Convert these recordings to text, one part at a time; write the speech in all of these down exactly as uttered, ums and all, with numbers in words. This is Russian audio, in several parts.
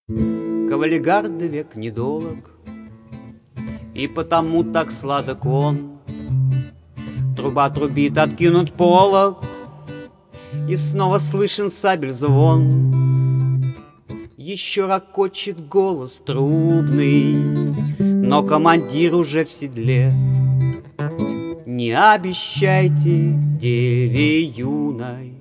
Кавалегарда век недолог, и потому так сладок он. Труба трубит, откинут полог, и снова слышен сабель звон. Еще ракочет голос трубный, но командир уже в седле. Не обещайте деве юной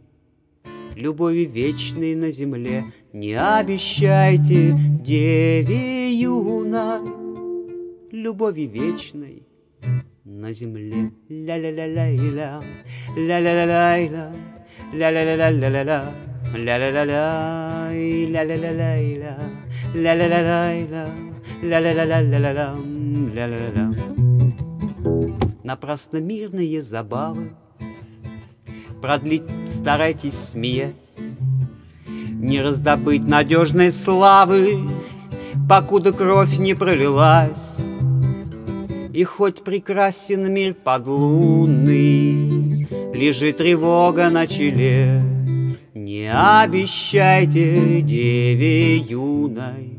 любови вечной на земле. Не обещайте деве юной любови вечной на земле. Ля-ля-ля-ля-ля, ля-ля-ля-ля-ля, ля-ля-ля-ля-ля-ля, ля-ля-ля-ля, ля-ля-ля-ля-ля, ля-ля-ля-ля-ля, ля-ля-ля-ля-ля-ля, ля-ля-ля-ля. Напрасно мирные забавы продлить старайтесь, смеясь, не раздобыть надежной славы, покуда кровь не пролилась. И хоть прекрасен мир подлунный, лежит тревога на челе, не обещайте деве юной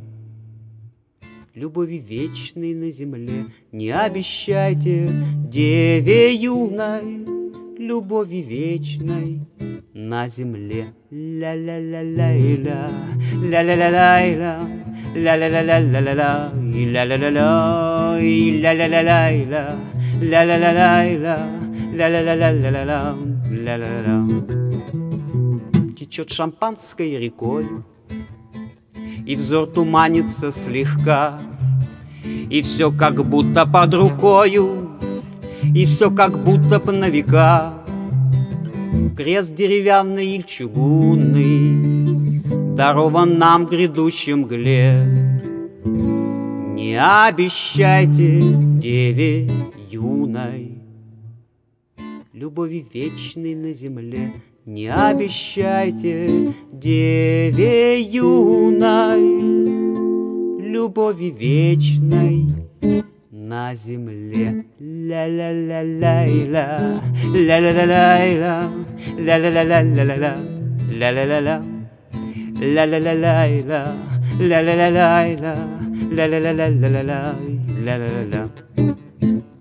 любови вечной на земле. Не обещайте деве юной любови вечной на земле. Ля-ля-ля-ля-ля, ля-ля-ля-ля-ля, ля-ля-ля-ля-ля-ля, ля-ля-ля-ля, ля-ля-ля-ля-ля, ля-ля-ля-ля-ля, ля-ля-ля-ля-ля-ля, ля-ля-ля. Течет шампанской рекой, и взор туманится слегка, и все как будто под рукою, и все как будто по на века. Крест деревянный или чугунный дарован нам в грядущем мгле. Не обещайте деве юной любови вечной на земле. Не обещайте деве юной любови вечной на земле. Ля-ля-ля-ля-ля, ля-ля-ля-ля-ля, ля-ля-ля-ля-ля-ля, ля-ля-ля-ля, ля-ля-ля-ля-ля, ля-ля-ля-ля-ля, ля-ля-ля-ля-ля-ля, ля-ля-ля-ля.